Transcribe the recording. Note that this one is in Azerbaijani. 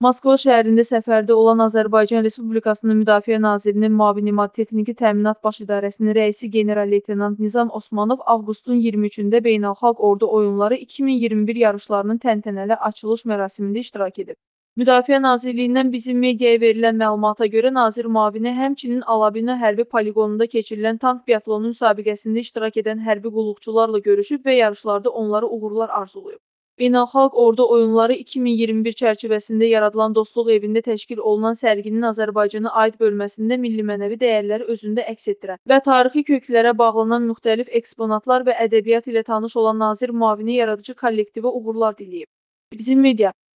Moskva şəhərində səfərdə olan Azərbaycan Respublikasının Müdafiə Nazirinin müavini Texniki Təminat Baş İdarəsinin rəisi general-leytenant Nizam Osmanov avqustun 23-də Beynəlxalq Ordu Oyunları 2021 yarışlarının təntənəli açılış mərasimində iştirak edib. Müdafiə Nazirliyindən bizim mediaya verilən məlumata görə nazir müavini həmçinin Alabina hərbi poligonunda keçirilən tank biatlonu müsabiqəsində iştirak edən hərbi qulluqçularla görüşüb və yarışlarda onlara uğurlar arzulayıb. Beynəlxalq Ordu Oyunları 2021 çərçivəsində yaradılan Dostluq evində təşkil olunan sərginin Azərbaycana aid bölməsində milli-mənəvi dəyərləri özündə əks etdirən və tarixi köklərə bağlanan müxtəlif eksponatlar və ədəbiyyat ilə tanış olan nazir müavini yaradıcı kollektivə uğurlar diləyib. Bizim media